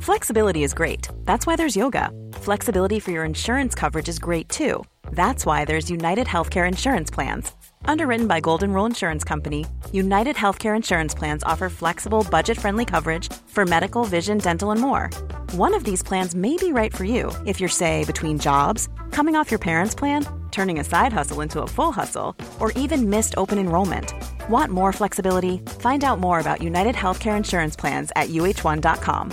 Flexibility is great. That's why there's yoga. Flexibility for your insurance coverage is great too. That's why there's United Healthcare Insurance Plans. Underwritten by Golden Rule Insurance Company, United Healthcare Insurance Plans offer flexible, budget-friendly coverage for medical, vision, dental, and more. One of these plans may be right for you if you're, say, between jobs, coming off your parents' plan, turning a side hustle into a full hustle, or even missed open enrollment. Want more flexibility? Find out more about United Healthcare Insurance Plans at uh1.com.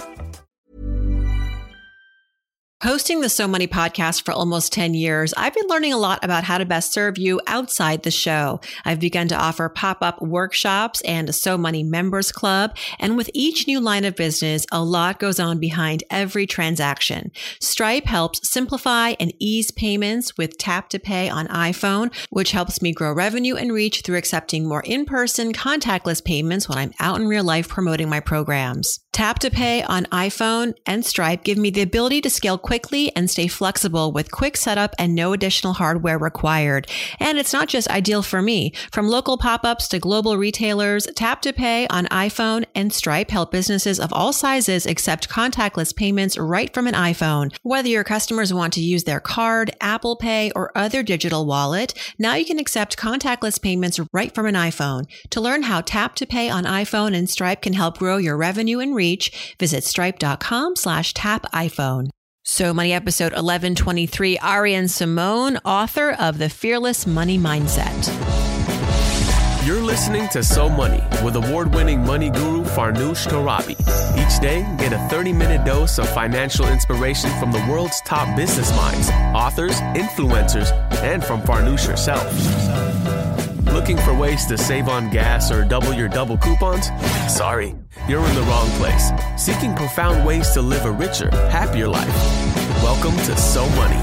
Hosting the So Money podcast for almost 10 years, I've been learning a lot about how to best serve you outside the show. I've begun to offer pop-up workshops and a So Money members club. And with each new line of business, a lot goes on behind every transaction. Stripe helps simplify and ease payments with Tap to Pay on iPhone, which helps me grow revenue and reach through accepting more in-person contactless payments when I'm out in real life promoting my programs. Tap to Pay on iPhone and Stripe give me the ability to scale quickly and stay flexible with quick setup and no additional hardware required. And it's not just ideal for me. From local pop-ups to global retailers, Tap to Pay on iPhone and Stripe help businesses of all sizes accept contactless payments right from an iPhone. Whether your customers want to use their card, Apple Pay, or other digital wallet, now you can accept contactless payments right from an iPhone. To learn how Tap to Pay on iPhone and Stripe can help grow your revenue and reach, visit stripe.com/tapiphone. So Money episode 1123, Ariane Simone, author of The Fearless Money Mindset. You're listening to So Money with award-winning money guru Farnoosh Torabi. Each day, get a 30-minute dose of financial inspiration from the world's top business minds, authors, influencers, and from Farnoosh herself. Looking for ways to save on gas or double your double coupons? Sorry, you're in the wrong place. Seeking profound ways to live a richer, happier life. Welcome to So Money.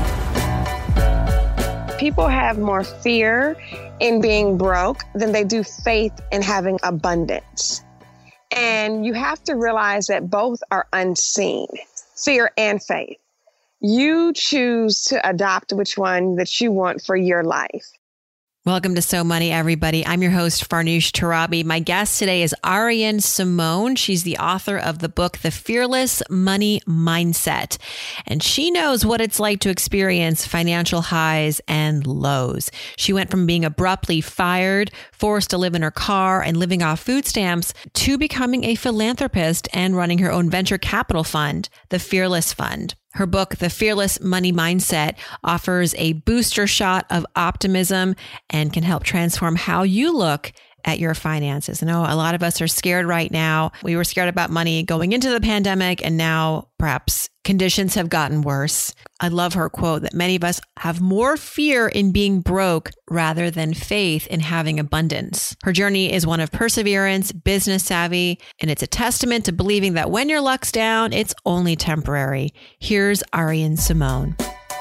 People have more fear in being broke than they do faith in having abundance. And you have to realize that both are unseen, fear and faith. You choose to adopt which one that you want for your life. Welcome to So Money, everybody. I'm your host, Farnoosh Torabi. My guest today is Ariane Simone. She's the author of the book, The Fearless Money Mindset. And she knows what it's like to experience financial highs and lows. She went from being abruptly fired, forced to live in her car and living off food stamps, to becoming a philanthropist and running her own venture capital fund, the Fearless Fund. Her book, The Fearless Money Mindset, offers a booster shot of optimism and can help transform how you look at your finances. I know a lot of us are scared right now. We were scared about money going into the pandemic, and now perhaps conditions have gotten worse. I love her quote that many of us have more fear in being broke rather than faith in having abundance. Her journey is one of perseverance, business savvy, and it's a testament to believing that when your luck's down, it's only temporary. Here's Ariane Simone.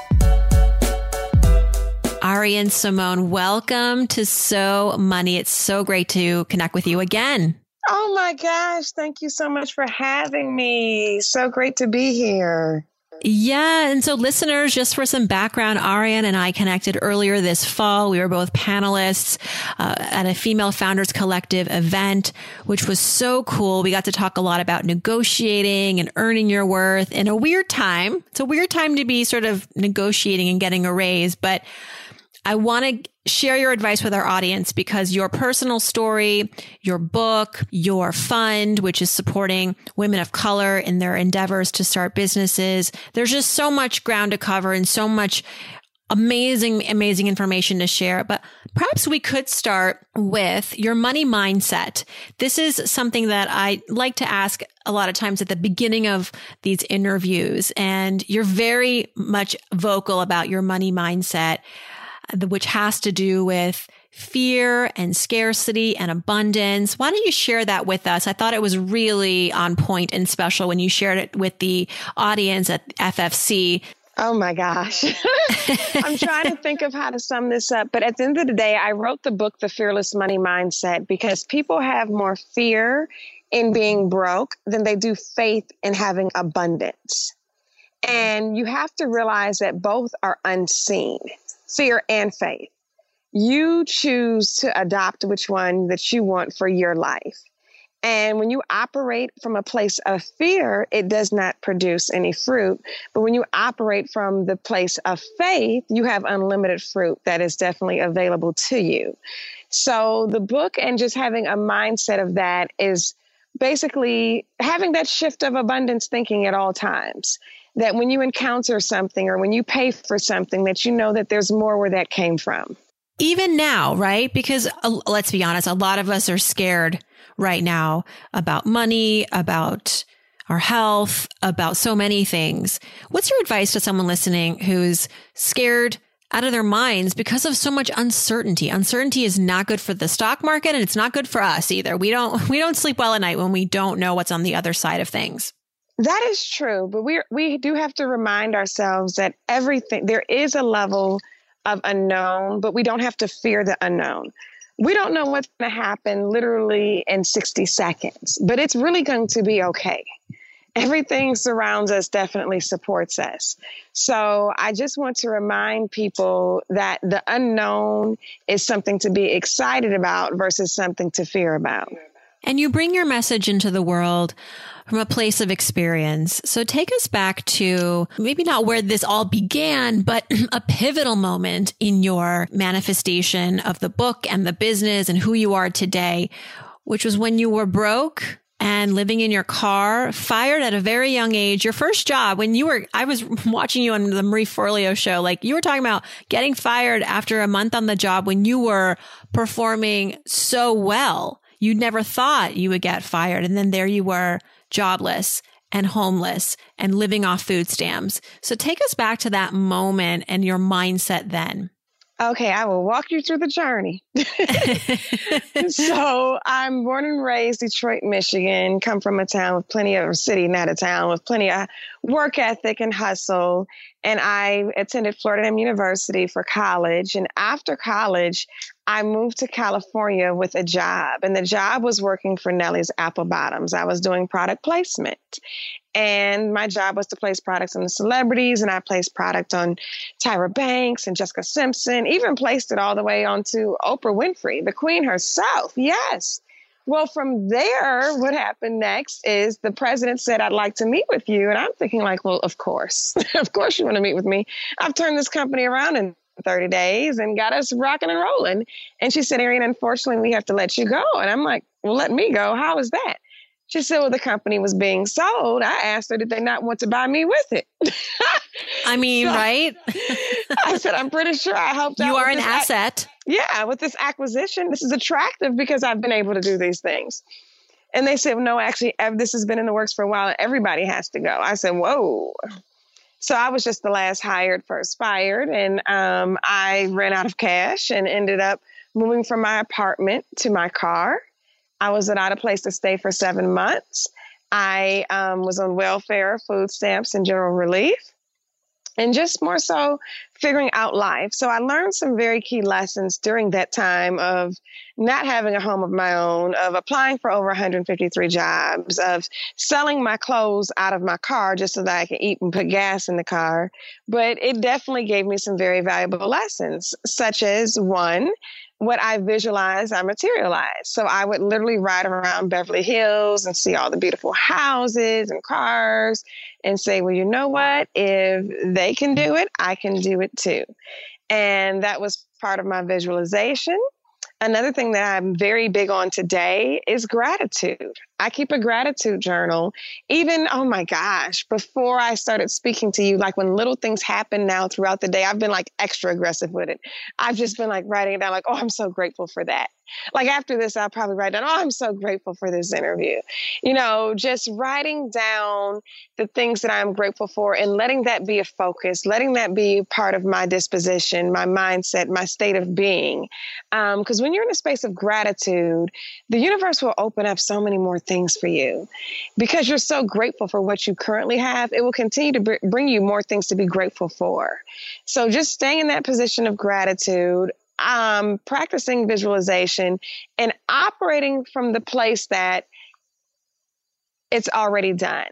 Ariane Simone, welcome to So Money. It's so great to connect with you again. Oh my gosh. Thank you so much for having me. So great to be here. Yeah. And so listeners, just for some background, Ariane and I connected earlier this fall. We were both panelists at a Female Founders Collective event, which was so cool. We got to talk a lot about negotiating and earning your worth in a weird time. It's a weird time to be sort of negotiating and getting a raise, but I want to share your advice with our audience because your personal story, your book, your fund, which is supporting women of color in their endeavors to start businesses. There's just so much ground to cover and so much amazing information to share. But perhaps we could start with your money mindset. This is something that I like to ask a lot of times at the beginning of these interviews. And you're very much vocal about your money mindset, which has to do with fear and scarcity and abundance. Why don't you share that with us? I thought it was really on point and special when you shared it with the audience at FFC. Oh my gosh. I'm trying to think of how to sum this up. But at the end of the day, I wrote the book, The Fearless Money Mindset, because people have more fear in being broke than they do faith in having abundance. And you have to realize that both are unseen. Fear and faith. You choose to adopt which one that you want for your life. And when you operate from a place of fear, it does not produce any fruit. But when you operate from the place of faith, you have unlimited fruit that is definitely available to you. So the book and just having a mindset of that is basically having that shift of abundance thinking at all times. That when you encounter something or when you pay for something, that you know that there's more where that came from. Even now, right? Because let's be honest, a lot of us are scared right now about money, about our health, about so many things. What's your advice to someone listening who's scared out of their minds because of so much uncertainty? Uncertainty is not good for the stock market, and it's not good for us either. We don't sleep well at night when we don't know what's on the other side of things. That is true, but we do have to remind ourselves that there is a level of unknown, but we don't have to fear the unknown. We don't know what's going to happen literally in 60 seconds, but it's really going to be okay. Everything surrounds us definitely supports us. So I just want to remind people that the unknown is something to be excited about versus something to fear about. And you bring your message into the world from a place of experience. So take us back to maybe not where this all began, but a pivotal moment in your manifestation of the book and the business and who you are today, which was when you were broke and living in your car, fired at a very young age. Your first job I was watching you on the Marie Forleo show, like you were talking about getting fired after a month on the job when you were performing so well. You never thought you would get fired. And then there you were, jobless and homeless and living off food stamps. So take us back to that moment and your mindset then. Okay, I will walk you through the journey. So I'm born and raised Detroit, Michigan, come from a city, not a town, with plenty of work ethic and hustle. And I attended Florida A&M University for college. And after college, I moved to California with a job. And the job was working for Nellie's Apple Bottoms. I was doing product placement. And my job was to place products on the celebrities. And I placed product on Tyra Banks and Jessica Simpson, even placed it all the way onto Oprah Winfrey, the queen herself. Yes. Well, from there, what happened next is the president said, "I'd like to meet with you." And I'm thinking like, well, of course, of course you want to meet with me. I've turned this company around in 30 days and got us rocking and rolling. And she said, "Ariane, unfortunately, we have to let you go." And I'm like, well, let me go. How is that? She said, well, the company was being sold. I asked her, did they not want to buy me with it? I mean, right? I said, I'm pretty sure I helped out. You are an asset. With this acquisition. This is attractive because I've been able to do these things. And they said, no, actually, this has been in the works for a while. Everybody has to go. I said, whoa. So I was just the last hired, first fired. And I ran out of cash and ended up moving from my apartment to my car. I was without a place to stay for 7 months. I was on welfare, food stamps, and general relief, and just more so figuring out life. So I learned some very key lessons during that time of not having a home of my own, of applying for over 153 jobs, of selling my clothes out of my car just so that I could eat and put gas in the car. But it definitely gave me some very valuable lessons, such as one, what I visualize, I materialize. So I would literally ride around Beverly Hills and see all the beautiful houses and cars and say, well, you know what? If they can do it, I can do it too. And that was part of my visualization. Another thing that I'm very big on today is gratitude. I keep a gratitude journal. Even, oh my gosh, before I started speaking to you, like when little things happen now throughout the day, I've been like extra aggressive with it. I've just been like writing it down like, oh, I'm so grateful for that. Like after this, I'll probably write down, oh, I'm so grateful for this interview. You know, just writing down the things that I'm grateful for and letting that be a focus, letting that be part of my disposition, my mindset, my state of being. Because when you're in a space of gratitude, the universe will open up so many more things for you. Because you're so grateful for what you currently have, it will continue to bring you more things to be grateful for. So just staying in that position of gratitude, practicing visualization, and operating from the place that it's already done.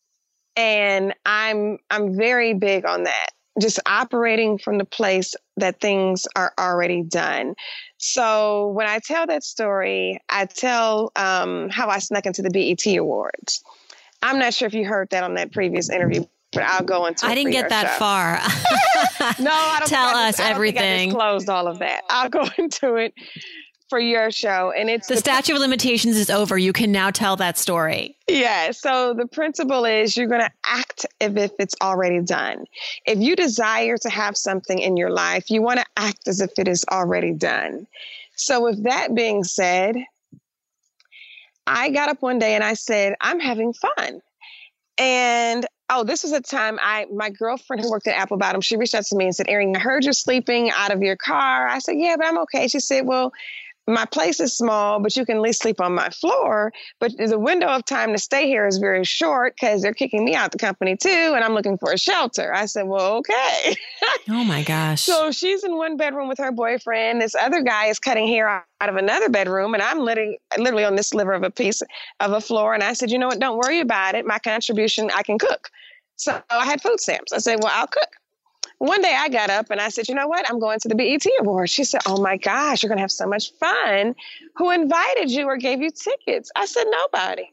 And I'm very big on that. Just operating from the place that things are already done. So when I tell that story, I tell how I snuck into the BET Awards. I'm not sure if you heard that on that previous interview, but I'll go into it. I didn't get that far. No, I don't. Tell us everything. I disclosed all of that. I'll go into it for your show. And it's the statute of limitations is over. You can now tell that story. Yeah. So the principle is you're going to act as if it's already done. If you desire to have something in your life, you want to act as if it is already done. So with that being said, I got up one day and I said, I'm having fun. And this was a time my girlfriend who worked at Apple Bottom, she reached out to me and said, Erin, I heard you're sleeping out of your car. I said, yeah, but I'm okay. She said, well, my place is small, but you can at least sleep on my floor. But the window of time to stay here is very short because they're kicking me out the company too. And I'm looking for a shelter. I said, well, okay. Oh my gosh. So she's in one bedroom with her boyfriend. This other guy is cutting hair out of another bedroom. And I'm literally on this sliver of a piece of a floor. And I said, you know what? Don't worry about it. My contribution, I can cook. So I had food stamps. I said, well, I'll cook. One day I got up and I said, you know what? I'm going to the BET Awards. She said, oh my gosh, you're going to have so much fun. Who invited you or gave you tickets? I said, nobody.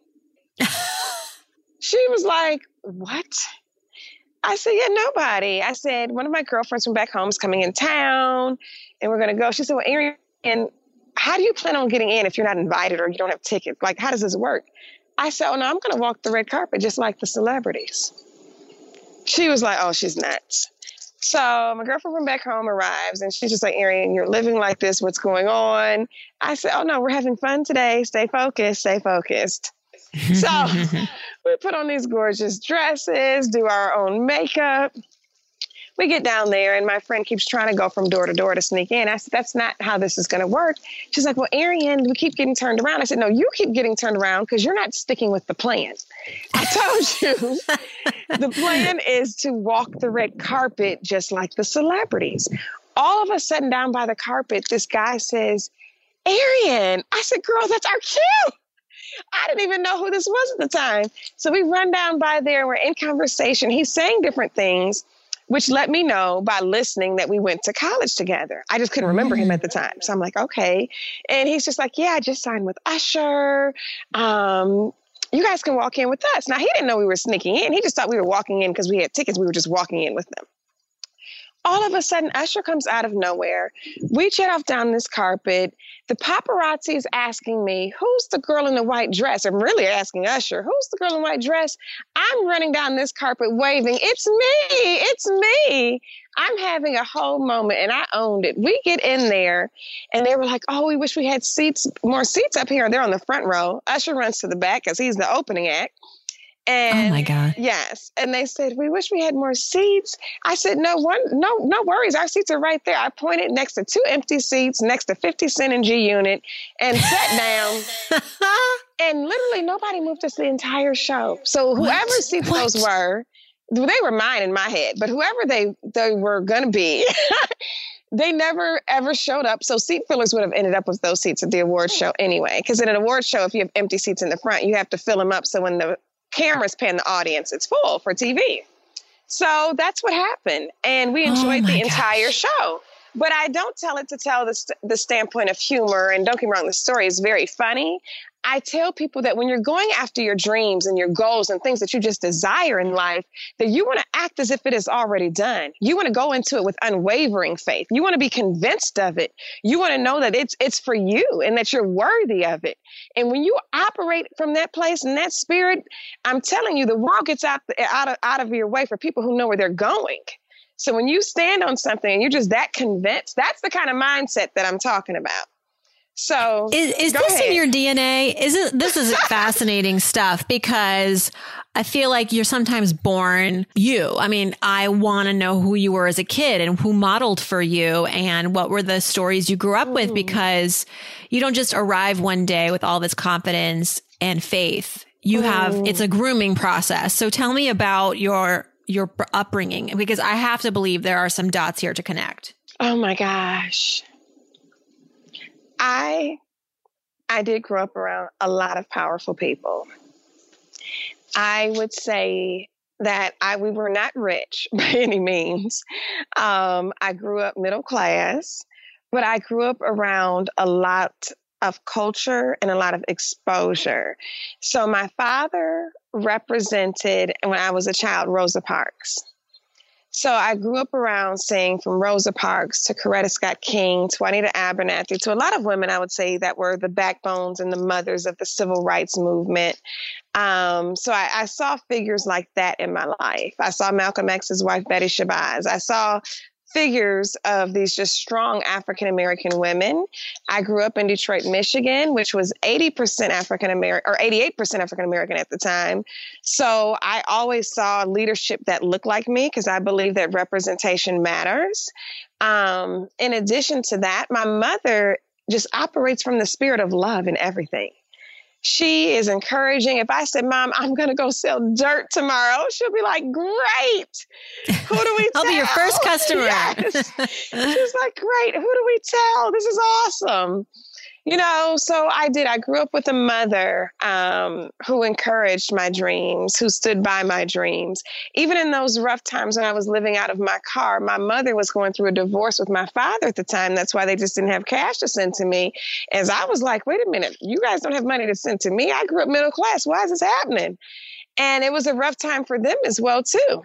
She was like, what? I said, yeah, nobody. I said, one of my girlfriends from back home is coming in town and we're going to go. She said, well, Erin, how do you plan on getting in if you're not invited or you don't have tickets? Like, how does this work? I said, oh no, I'm going to walk the red carpet just like the celebrities. She was like, oh, she's nuts. So my girlfriend from back home arrives and she's just like, Erin, you're living like this. What's going on? I said, oh no, we're having fun today. Stay focused, stay focused. So we put on these gorgeous dresses, do our own makeup. We get down there and my friend keeps trying to go from door to door to sneak in. I said, that's not how this is going to work. She's like, well, Erin, we keep getting turned around. I said, no, you keep getting turned around because you're not sticking with the plan. I told you the plan is to walk the red carpet just like the celebrities. All of a sudden down by the carpet, this guy says, Erin. I said, girl, that's our cue. I didn't even know who this was at the time. So we run down by there. We're in conversation. He's saying different things, which let me know by listening that we went to college together. I just couldn't remember him at the time. So I'm like, okay. And he's just like, yeah, I just signed with Usher. You guys can walk in with us. Now, he didn't know we were sneaking in. He just thought we were walking in because we had tickets. We were just walking in with them. All of a sudden, Usher comes out of nowhere. We jet off down this carpet. The paparazzi is asking me, who's the girl in the white dress? I'm really asking Usher, who's the girl in the white dress? I'm running down this carpet waving, it's me. I'm having a whole moment and I owned it. We get in there and they were like, oh, we wish we had more seats up here. They're on the front row. Usher runs to the back because he's the opening act. And, oh my God. Yes. And they said, we wish we had more seats. I said, no worries. Our seats are right there. I pointed next to 2 empty seats, next to 50 Cent and G Unit, and sat down. And literally nobody moved us the entire show. So whoever seats those were, they were mine in my head, but whoever they were going to be, they never ever showed up. So seat fillers would have ended up with those seats at the award show anyway. Because at an award show, if you have empty seats in the front, you have to fill them up. So when the cameras pan the audience, it's full for TV. So that's what happened. And we enjoyed the entire show. But I don't tell it to tell the standpoint of humor. And don't get me wrong, the story is very funny. I tell people that when you're going after your dreams and your goals and things that you just desire in life, that you want to act as if it is already done. You want to go into it with unwavering faith. You want to be convinced of it. You want to know that it's for you and that you're worthy of it. And when you operate from that place and that spirit, I'm telling you, the world gets out of your way for people who know where they're going. So when you stand on something and you're just that convinced, that's the kind of mindset that I'm talking about. So is this ahead. In your DNA? This is fascinating stuff because I feel like you're sometimes born you. I mean, I want to know who you were as a kid and who modeled for you and what were the stories you grew up with, because you don't just arrive one day with all this confidence and faith. You have, it's a grooming process. So tell me about your upbringing, because I have to believe there are some dots here to connect. Oh my gosh. I did grow up around a lot of powerful people. I would say that we were not rich by any means. I grew up middle class. but I grew up around a lot of culture and a lot of exposure. So my father represented, when I was a child, Rosa Parks. So I grew up around seeing from Rosa Parks to Coretta Scott King to Juanita Abernathy to a lot of women, I would say, that were the backbones and the mothers of the civil rights movement. So I saw figures like that in my life. I saw Malcolm X's wife, Betty Shabazz. I saw figures of these just strong African-American women. I grew up in Detroit, Michigan, which was 80% African-American or 88% African-American at the time. So I always saw leadership that looked like me because I believe that representation matters. In addition to that, my mother just operates from the spirit of love in everything. She is encouraging. If I said, Mom, I'm going to go sell dirt tomorrow, she'll be like, great. Who do we tell? I'll be your first customer. Yes. She's like, great. Who do we tell? This is awesome. So I grew up with a mother who encouraged my dreams, who stood by my dreams. Even in those rough times when I was living out of my car, my mother was going through a divorce with my father at the time. That's why they just didn't have cash to send to me. As I was like, wait a minute, you guys don't have money to send to me. I grew up middle class. Why is this happening? And it was a rough time for them as well, too.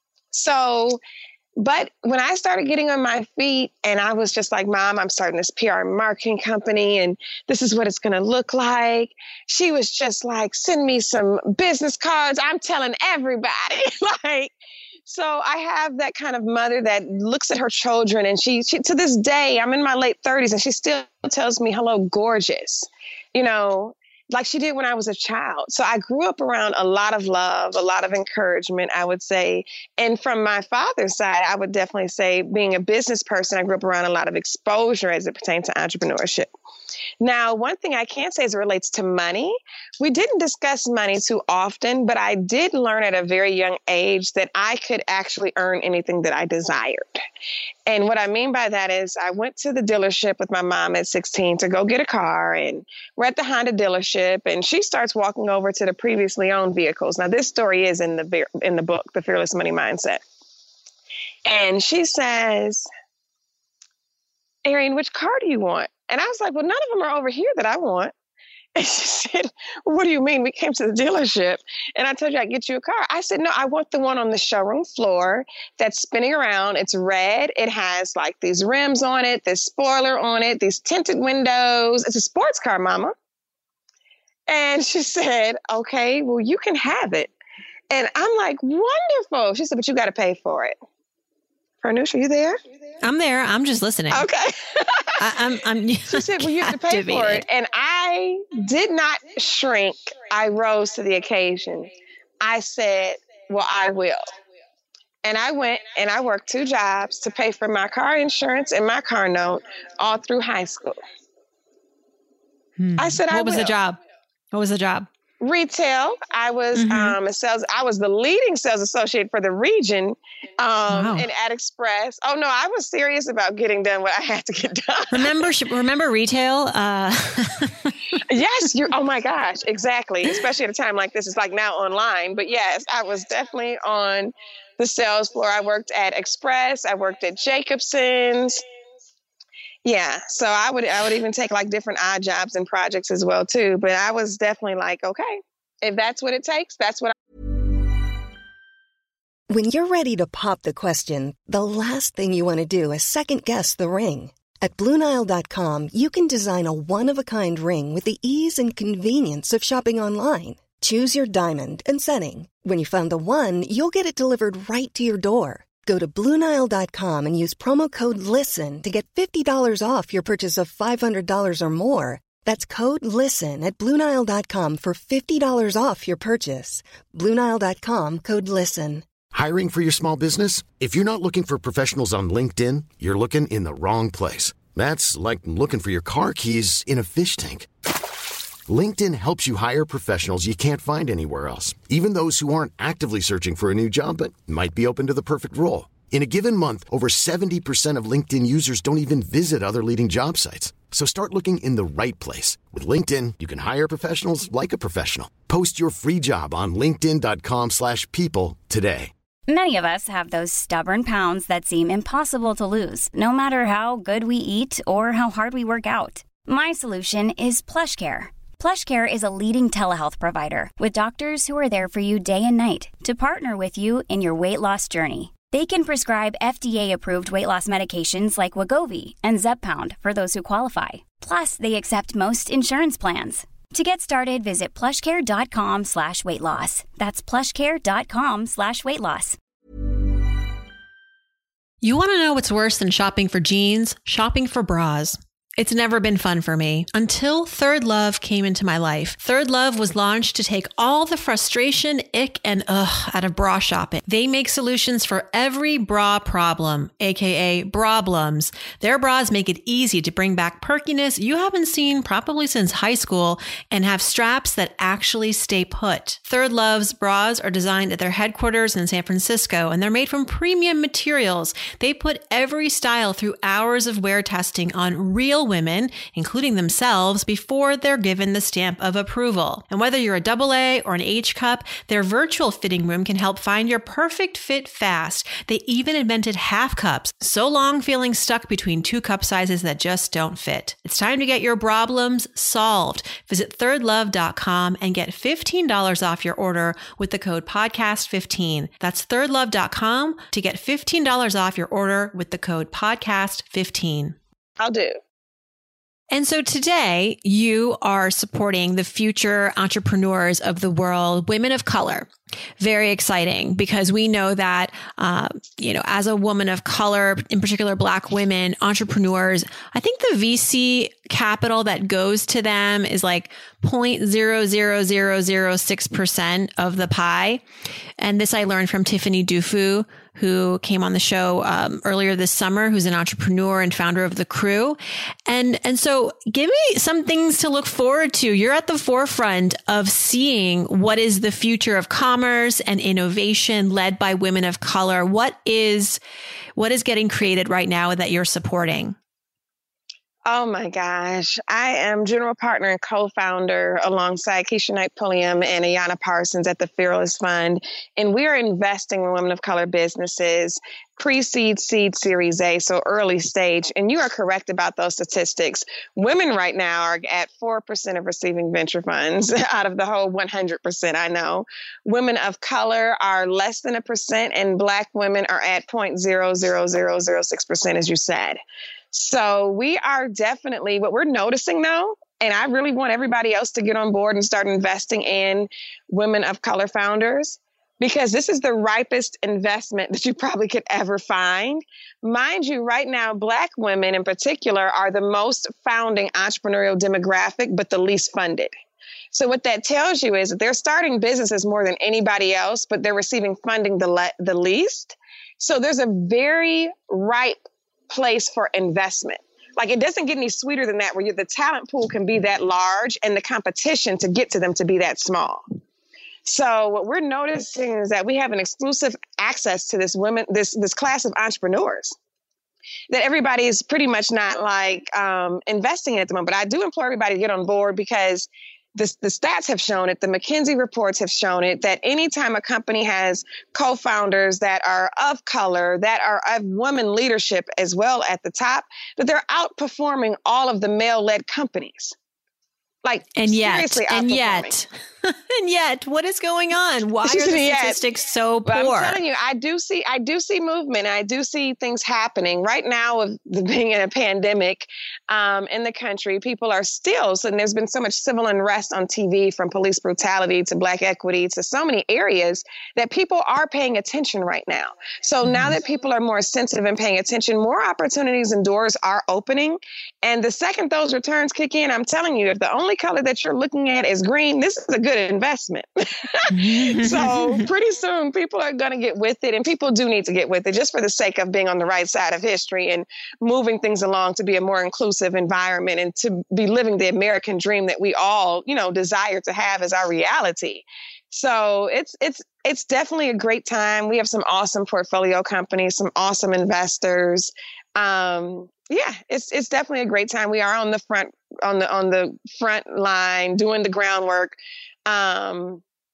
But when I started getting on my feet and I was just like, Mom, I'm starting this PR marketing company and this is what it's going to look like. She was just like, send me some business cards. I'm telling everybody. So I have that kind of mother that looks at her children and she to this day, I'm in my late 30s and she still tells me, hello, gorgeous, like she did when I was a child. So I grew up around a lot of love, a lot of encouragement, I would say. And from my father's side, I would definitely say being a business person, I grew up around a lot of exposure as it pertains to entrepreneurship. Now, one thing I can say as it relates to money, we didn't discuss money too often, but I did learn at a very young age that I could actually earn anything that I desired. And what I mean by that is I went to the dealership with my mom at 16 to go get a car, and we're at the Honda dealership and she starts walking over to the previously owned vehicles. Now, this story is in the book, The Fearless Money Mindset. And she says, Arian, which car do you want? And I was like, well, none of them are over here that I want. And she said, well, what do you mean? We came to the dealership and I told you I'd get you a car. I said, no, I want the one on the showroom floor that's spinning around. It's red. It has like these rims on it, this spoiler on it, these tinted windows. It's a sports car, Mama. And she said, okay, well, you can have it. And I'm like, wonderful. She said, but you got to pay for it. Farnoosh, are you there? I'm there. I'm just listening. Okay. I'm She said, well, you have to pay for it. And I did not shrink. I rose to the occasion. I said, well, I will. And I went and I worked 2 jobs to pay for my car insurance and my car note all through high school. I said, What was the job? What was the job? Retail. I was I was the leading sales associate for the region in Ad Express. Oh no, I was serious about getting done what I had to get done. Remember retail? Yes, oh my gosh, exactly. Especially at a time like this, it's like now online. But yes, I was definitely on the sales floor. I worked at Express. I worked at Jacobson's. Yeah. So I would even take like different odd jobs and projects as well too. But I was definitely like, okay, if that's what it takes, that's what When you're ready to pop the question, the last thing you want to do is second guess the ring. At BlueNile.com, you can design a one-of-a-kind ring with the ease and convenience of shopping online. Choose your diamond and setting. When you find the one, you'll get it delivered right to your door. Go to BlueNile.com and use promo code LISTEN to get $50 off your purchase of $500 or more. That's code LISTEN at BlueNile.com for $50 off your purchase. BlueNile.com, code LISTEN. Hiring for your small business? If you're not looking for professionals on LinkedIn, you're looking in the wrong place. That's like looking for your car keys in a fish tank. LinkedIn helps you hire professionals you can't find anywhere else, even those who aren't actively searching for a new job but might be open to the perfect role. In a given month, over 70% of LinkedIn users don't even visit other leading job sites. So start looking in the right place. With LinkedIn, you can hire professionals like a professional. Post your free job on linkedin.com/people today. Many of us have those stubborn pounds that seem impossible to lose, no matter how good we eat or how hard we work out. My solution is PlushCare. PlushCare is a leading telehealth provider with doctors who are there for you day and night to partner with you in your weight loss journey. They can prescribe FDA-approved weight loss medications like Wegovy and Zepbound for those who qualify. Plus, they accept most insurance plans. To get started, visit plushcare.com/weightloss. That's plushcare.com/weightloss. You want to know what's worse than shopping for jeans? Shopping for bras. It's never been fun for me until Third Love came into my life. Third Love was launched to take all the frustration, ick, and ugh out of bra shopping. They make solutions for every bra problem, aka brablums. Their bras make it easy to bring back perkiness you haven't seen probably since high school and have straps that actually stay put. Third Love's bras are designed at their headquarters in San Francisco, and they're made from premium materials. They put every style through hours of wear testing on real women, including themselves, before they're given the stamp of approval. And whether you're a AA or an H cup, their virtual fitting room can help find your perfect fit fast. They even invented half cups, so long feeling stuck between two cup sizes that just don't fit. It's time to get your problems solved. Visit thirdlove.com and get $15 off your order with the code podcast15. That's thirdlove.com to get $15 off your order with the code podcast15. I'll do. And so today you are supporting the future entrepreneurs of the world, women of color. Very exciting because we know that, as a woman of color, in particular Black women, entrepreneurs, I think the VC capital that goes to them is like 0.00006% of the pie. And this I learned from Tiffany Dufu, who came on the show earlier this summer, who's an entrepreneur and founder of The Crew. And so give me some things to look forward to. You're at the forefront of seeing what is the future of commerce and innovation led by women of color. What is getting created right now that you're supporting? Oh my gosh. I am general partner and co-founder alongside Keisha Knight Pulliam and Ayanna Parsons at the Fearless Fund. And we are investing in women of color businesses, pre-seed, seed, Series A, so early stage. And you are correct about those statistics. Women right now are at 4% of receiving venture funds out of the whole 100%, I know. Women of color are less than 1%, and Black women are at 0.00006%, as you said. So we are definitely, what we're noticing though, and I really want everybody else to get on board and start investing in women of color founders, because this is the ripest investment that you probably could ever find. Mind you, right now, Black women in particular are the most founding entrepreneurial demographic, but the least funded. So what that tells you is that they're starting businesses more than anybody else, but they're receiving funding the least. So there's a very ripe place for investment. Like, it doesn't get any sweeter than that, where the talent pool can be that large and the competition to get to them to be that small. So what we're noticing is that we have an exclusive access to this class of entrepreneurs that everybody is pretty much not investing in at the moment. But I do implore everybody to get on board, because the stats have shown it, the McKinsey reports have shown it, that anytime a company has co-founders that are of color, that are of women leadership as well at the top, that they're outperforming all of the male-led companies. And yet, what is going on? Why are the statistics so poor? Well, I'm telling you, I do see movement. I do see things happening right now with being in a pandemic in the country. People are still, and there's been so much civil unrest on TV, from police brutality to Black equity to so many areas, that people are paying attention right now. So now that people are more sensitive and paying attention, more opportunities and doors are opening. And the second those returns kick in, I'm telling you, if the only color that you're looking at is green, this is a good investment. So pretty soon people are going to get with it, and people do need to get with it just for the sake of being on the right side of history and moving things along to be a more inclusive environment and to be living the American dream that we all, desire to have as our reality. So it's definitely a great time. We have some awesome portfolio companies, some awesome investors. It's definitely a great time. We are on the front line doing the groundwork.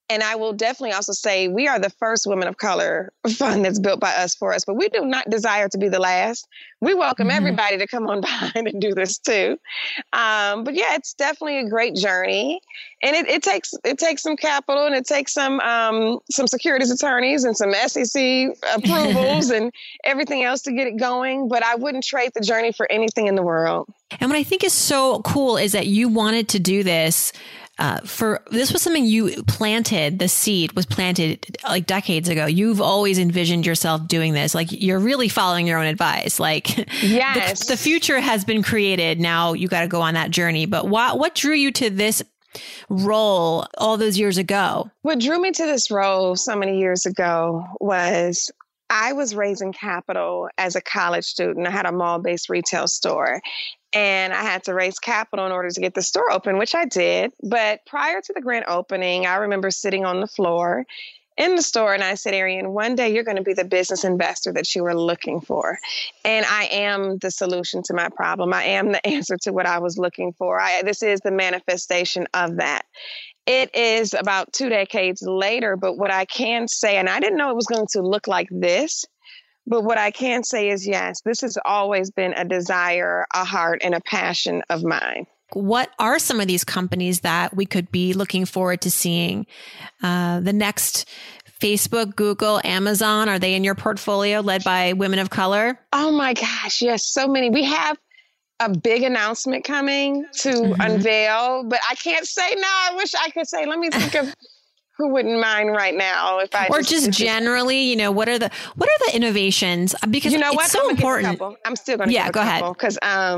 And I will definitely also say we are the first women of color fund that's built by us for us, but we do not desire to be the last. We welcome everybody to come on behind and do this too. But yeah, it's definitely a great journey, and it takes some capital, and it takes some securities attorneys and some SEC approvals and everything else to get it going. But I wouldn't trade the journey for anything in the world. And what I think is so cool is that you wanted to do this. This was something you planted, the seed was planted like decades ago. You've always envisioned yourself doing this. Like you're really following your own advice. Like yes. the future has been created. Now you got to go on that journey. But what drew you to this role all those years ago? What drew me to this role so many years ago was I was raising capital as a college student. I had a mall-based retail store. And I had to raise capital in order to get the store open, which I did. But prior to the grand opening, I remember sitting on the floor in the store and I said, Arian, one day you're going to be the business investor that you were looking for. And I am the solution to my problem. I am the answer to what I was looking for. This is the manifestation of that. It is about 2 decades later, but what I can say, and I didn't know it was going to look like this, but what I can say is, yes, this has always been a desire, a heart, and a passion of mine. What are some of these companies that we could be looking forward to seeing? The next Facebook, Google, Amazon, are they in your portfolio led by women of color? Oh my gosh, yes, so many. We have a big announcement coming to unveil, but I can't say now. I wish I could say, let me think of who wouldn't mind right now if I just generally, what are the innovations? Because it's so important. I'm still going to go ahead. Because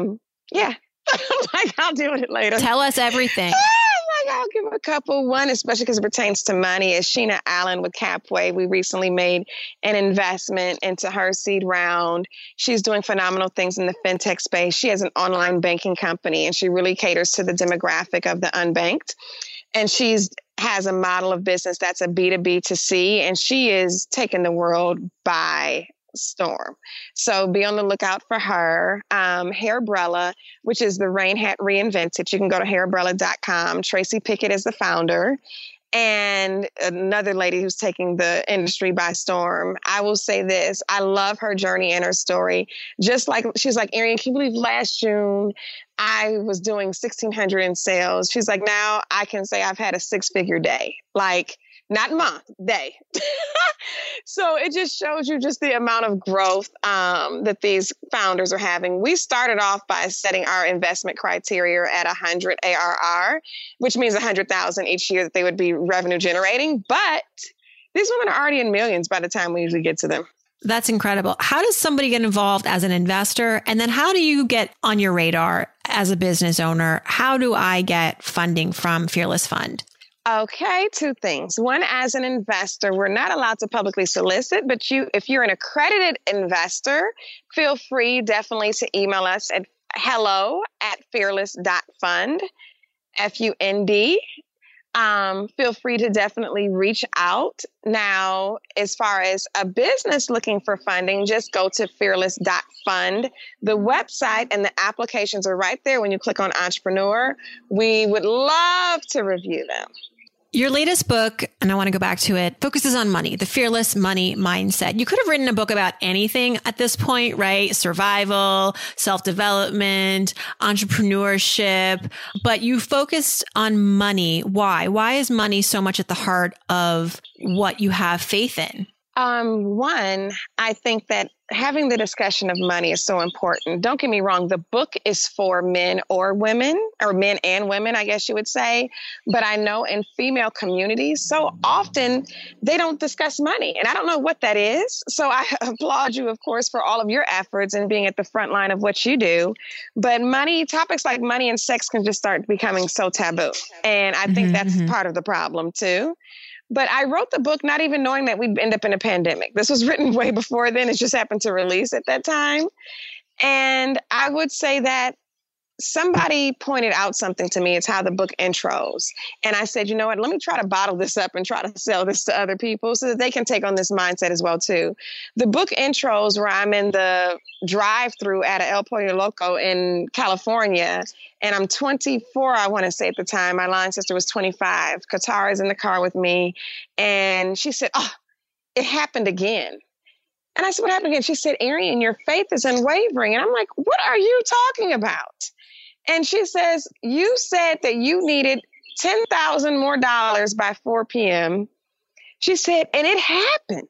like I'll deal with it later. Tell us everything. I'll give a couple. One, especially because it pertains to money, is Sheena Allen with Capway. We recently made an investment into her seed round. She's doing phenomenal things in the fintech space. She has an online banking company, and she really caters to the demographic of the unbanked. And has a model of business that's a B2B to C, and she is taking the world by storm. So be on the lookout for her. Hairbrella, which is the rain hat reinvented. You can go to hairbrella.com. Tracy Pickett is the founder. And another lady who's taking the industry by storm. I will say this. I love her journey and her story. Just like she's like, Arian, can you believe last June I was doing 1,600 in sales? She's like, now I can say I've had a 6-figure day. Like, not month, day. So it just shows you just the amount of growth that these founders are having. We started off by setting our investment criteria at 100 ARR, which means 100,000 each year that they would be revenue generating. But these women are already in millions by the time we usually get to them. That's incredible. How does somebody get involved as an investor? And then how do you get on your radar as a business owner? How do I get funding from Fearless Fund? Okay, 2 things. One, as an investor, we're not allowed to publicly solicit, but if you're an accredited investor, feel free definitely to email us at hello@fearless.fund, FUND. Feel free to definitely reach out. Now, as far as a business looking for funding, just go to fearless.fund. The website and the applications are right there when you click on entrepreneur. We would love to review them. Your latest book, and I want to go back to it, focuses on money, the Fearless Money Mindset. You could have written a book about anything at this point, right? Survival, self-development, entrepreneurship, but you focused on money. Why? Why is money so much at the heart of what you have faith in? One, I think that having the discussion of money is so important. Don't get me wrong. The book is for men or women, or men and women, I guess you would say. But I know in female communities, so often they don't discuss money. And I don't know what that is. So I applaud you, of course, for all of your efforts and being at the front line of what you do. But topics like money and sex can just start becoming so taboo. And I think that's part of the problem too. But I wrote the book not even knowing that we'd end up in a pandemic. This was written way before then. It just happened to release at that time. And I would say that somebody pointed out something to me. It's how the book intros. And I said, you know what, let me try to bottle this up and try to sell this to other people so that they can take on this mindset as well, too. The book intros where I'm in the drive-through at a El Pollo Loco in California, and I'm 24, I want to say at the time. My line sister was 25. Katara's in the car with me. And she said, oh, it happened again. And I said, what happened again? She said, Arian, your faith is unwavering. And I'm like, what are you talking about? And she says, you said that you needed $10,000 more by 4 p.m. She said, and it happened.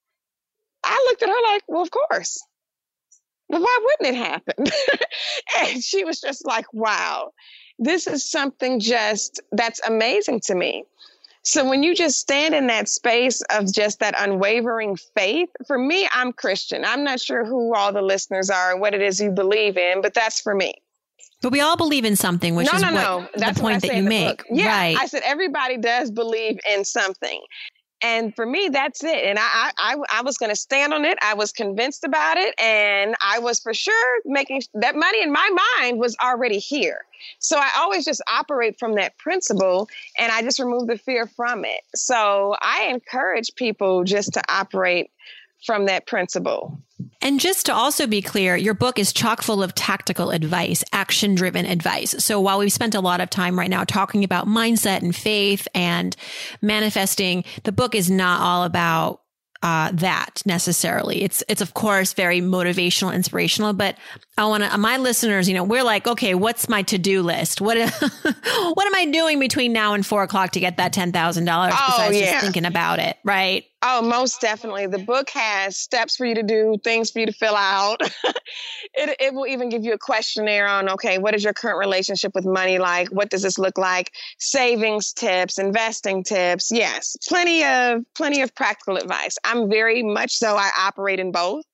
I looked at her like, well, of course. Well, why wouldn't it happen? And she was just like, wow, this is something that's amazing to me. So when you just stand in that space of just that unwavering faith, for me, I'm Christian. I'm not sure who all the listeners are and what it is you believe in, but that's for me. But we all believe in something, which is That's the point that you make. Yeah, right. I said everybody does believe in something. And for me, that's it. And I was going to stand on it. I was convinced about it. And I was for sure making that money in my mind was already here. So I always just operate from that principle and I just remove the fear from it. So I encourage people just to operate from that principle. And just to also be clear, your book is chock full of tactical advice, action-driven advice. So while we've spent a lot of time right now talking about mindset and faith and manifesting, the book is not all about that necessarily. It's of course very motivational, inspirational, but I want to, my listeners, we're like, okay, what's my to-do list? What am I doing between now and 4 o'clock to get that $10,000 besides just thinking about it, right? Oh, most definitely. The book has steps for you to do, things for you to fill out. It will even give you a questionnaire on, okay, what is your current relationship with money like? What does this look like? Savings tips, investing tips. Yes, plenty of practical advice. I'm very much so. I operate in both.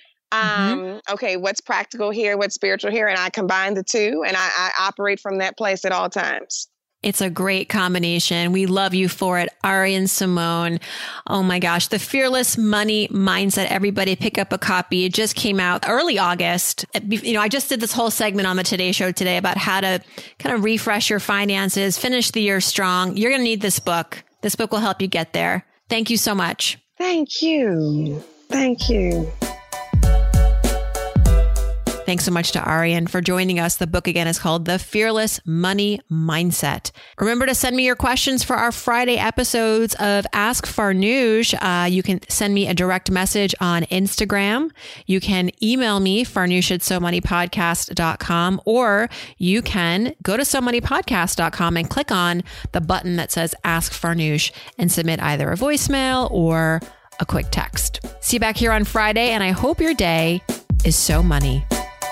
Okay, what's practical here? What's spiritual here? And I combine the two and I operate from that place at all times. It's a great combination. We love you for it. Arian Simone. Oh my gosh. The Fearless Money Mindset. Everybody pick up a copy. It just came out early August. I just did this whole segment on the Today Show today about how to kind of refresh your finances, finish the year strong. You're going to need this book. This book will help you get there. Thank you so much. Thank you. Thank you. Thanks so much to Arian for joining us. The book again is called The Fearless Money Mindset. Remember to send me your questions for our Friday episodes of Ask Farnoosh. You can send me a direct message on Instagram. You can email me, farnoosh@somoneypodcast.com, or you can go to somoneypodcast.com and click on the button that says Ask Farnoosh and submit either a voicemail or a quick text. See you back here on Friday, and I hope your day is so money.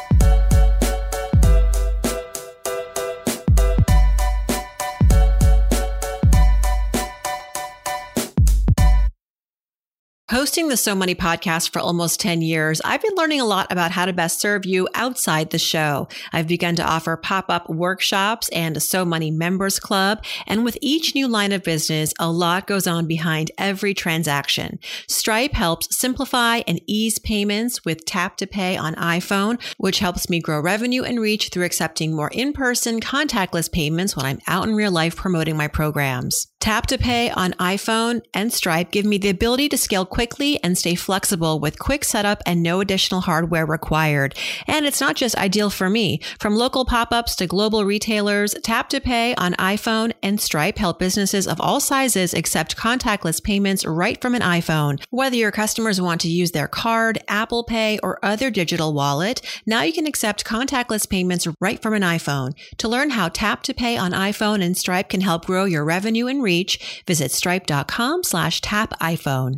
Hosting the So Money podcast for almost 10 years, I've been learning a lot about how to best serve you outside the show. I've begun to offer pop-up workshops and a So Money members club. And with each new line of business, a lot goes on behind every transaction. Stripe helps simplify and ease payments with Tap to Pay on iPhone, which helps me grow revenue and reach through accepting more in-person contactless payments when I'm out in real life promoting my programs. Tap to Pay on iPhone and Stripe give me the ability to scale quickly and stay flexible with quick setup and no additional hardware required. And it's not just ideal for me. From local pop-ups to global retailers, Tap to Pay on iPhone and Stripe help businesses of all sizes accept contactless payments right from an iPhone. Whether your customers want to use their card, Apple Pay, or other digital wallet, now you can accept contactless payments right from an iPhone. To learn how Tap to Pay on iPhone and Stripe can help grow your revenue and reach, visit stripe.com/tapiphone.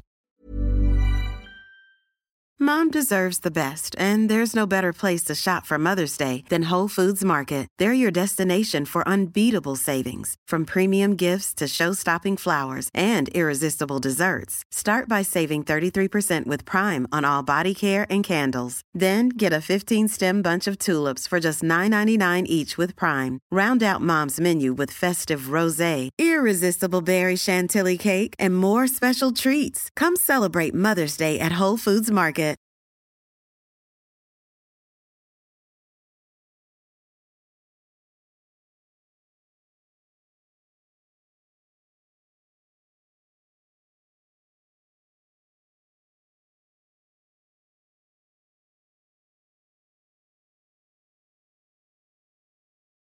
Mom deserves the best, and there's no better place to shop for Mother's Day than Whole Foods Market. They're your destination for unbeatable savings, from premium gifts to show-stopping flowers and irresistible desserts. Start by saving 33% with Prime on all body care and candles. Then get a 15-stem bunch of tulips for just $9.99 each with Prime. Round out Mom's menu with festive rosé, irresistible berry chantilly cake, and more special treats. Come celebrate Mother's Day at Whole Foods Market.